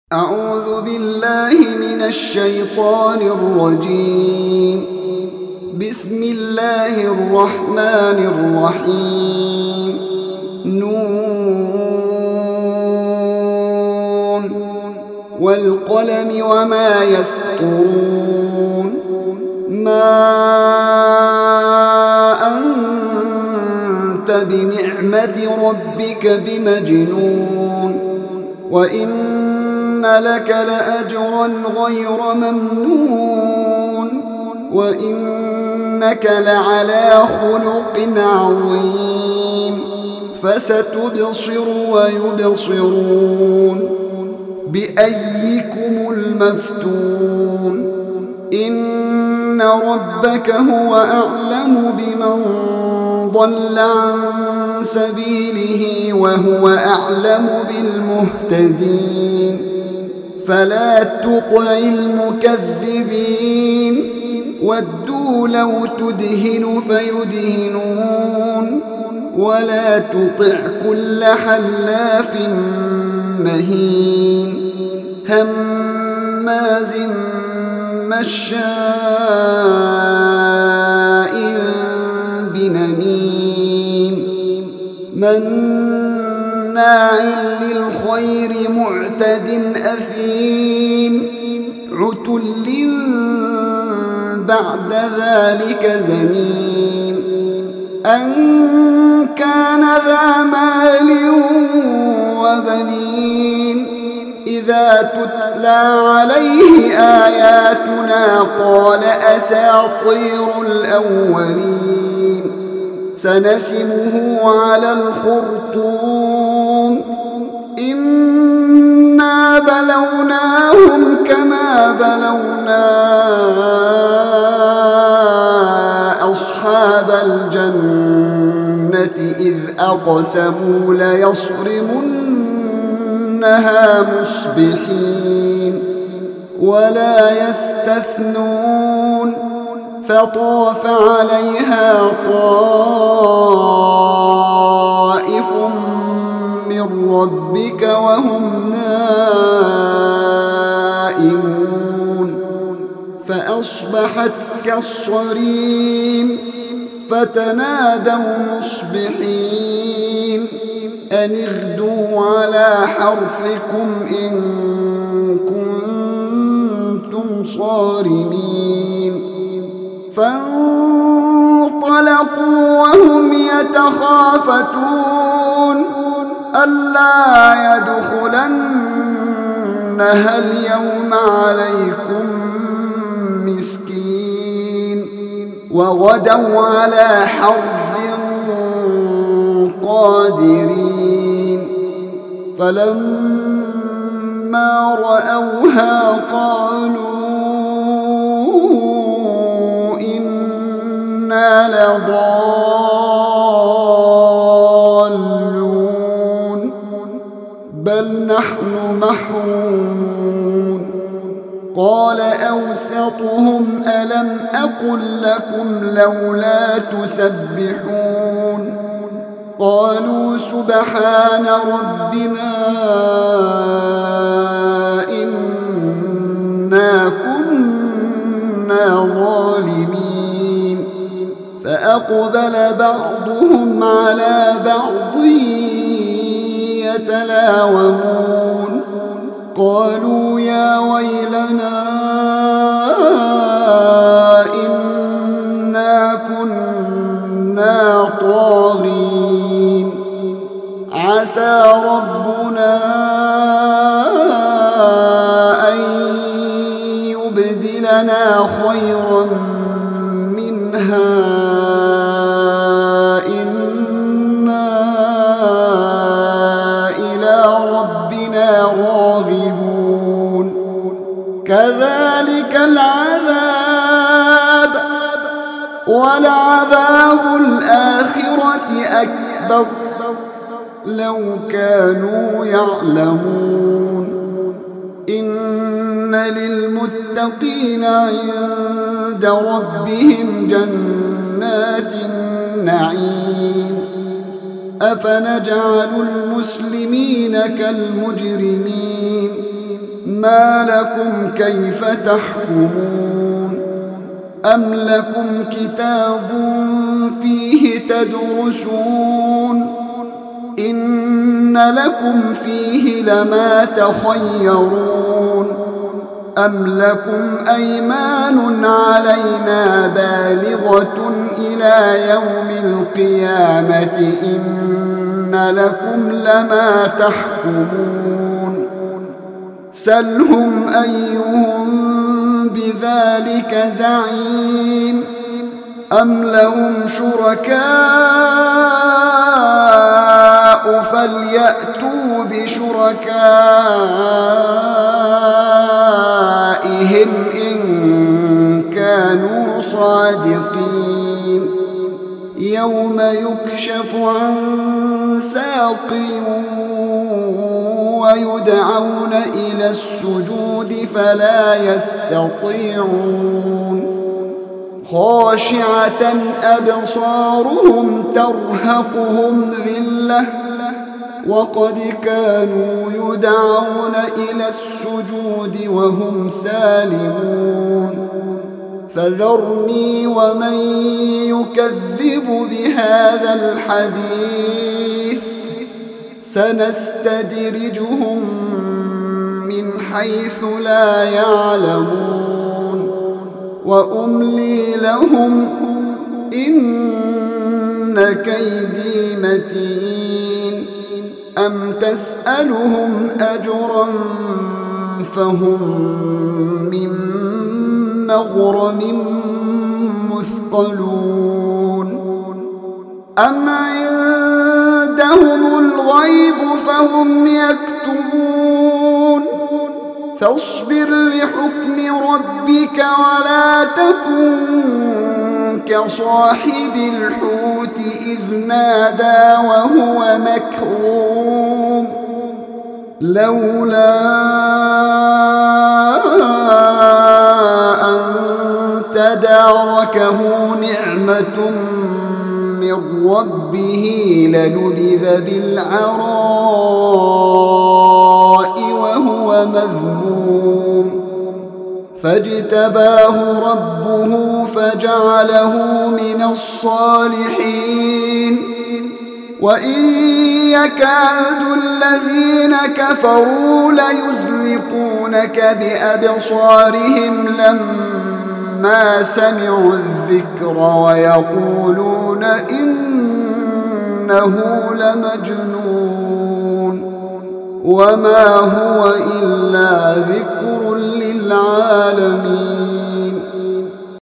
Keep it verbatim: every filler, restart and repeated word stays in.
أعوذ بالله من الشيطان الرجيم. بسم الله الرحمن الرحيم. نون والقلم وما يسطرون. ما أنت بنعمة ربك بمجنون وإن لك لأجرا غير ممنون وإنك لعلى خلق عظيم. فستبصر ويبصرون بأيكم المفتون. إن ربك هو أعلم بمن ضل عن سبيله وهو أعلم بالمهتدين. فلا تطع المكذبين ودوا لو تدهن فيدهنون ولا تطع كل حلاف مهين هماز مشاء بنميم مناع للخير معتد أثيم عتل بعد ذلك زنيم أن كان ذا مال وبنين إذا تتلى عليه آياتنا قال أساطير الأولين. سنسمه على الخرطوم. إنا بلوناهم كما بلونا أصحاب الجنة إذ أقسموا ليصرمنها مصبحين ولا يستثنون. فطاف عليها طائف من ربك وهم نائمون فأصبحت كالصريم. فتنادوا مصبحين أن اغدوا على حرثكم إن كنتم صارمين. فانطلقوا وهم يتخافتون ألا يدخلنها اليوم عليكم مسكين. وغدوا على حرد قادرين. فلما رأوها قالوا إنا لضالون بل نحن محرومون. قال أوسطهم ألم أقل لكم لولا تسبحون. قالوا سبحان ربنا إنا كنا ظالمين. فأقبل بعضهم على بعض يتلاومون. قالوا يا ويلنا إنا كنا طاغين. عسى ربنا أن يبدلنا خيرا منها إنا إلى ربنا راغبون. كذلك العذاب ولعذاب الآخرة أكبر لو كانوا يعلمون. إن للمتقين عند ربهم جنات النعيم. أفنجعل المسلمين كالمجرمين ما لكم كيف تحكمون أم لكم كتاب فيه تدرسون إن لكم فيه لما تخيرون أم لكم أيمان علينا بالغة إلى يوم القيامة إن لكم لما تحكمون سلهم أيهم بذلك زعيم أم لهم شركاء فليأتوا بشركائهم إن كانوا صادقين يوم يكشف عن ساق ويدعون إلى السجود فلا يستطيعون خاشعة أبصارهم ترهقهم ذلة وقد كانوا يدعون إلى السجود وهم سالمون فذرني ومن يكذب بهذا الحديث سنستدرجهم من حيث لا يعلمون وأملي لهم إن كيدي متين أم تسألهم أجرا فهم من مغرم مثقلون أم عندهم الغيب فهم يكتبون فاصبر لحكم ربك ولا تكن كصاحب الحوت إذ نادى وهو مكظوم لولا أن تداركه نعمة من ربه لنبذ بالعراء وهو مذموم فاجتباه ربه فجعله من الصالحين وإن يكاد الذين كفروا ليزلقونك بأبصارهم لما سمعوا الذكر ويقولون إنه لمجنون وما هو إلا ذكر للعالمين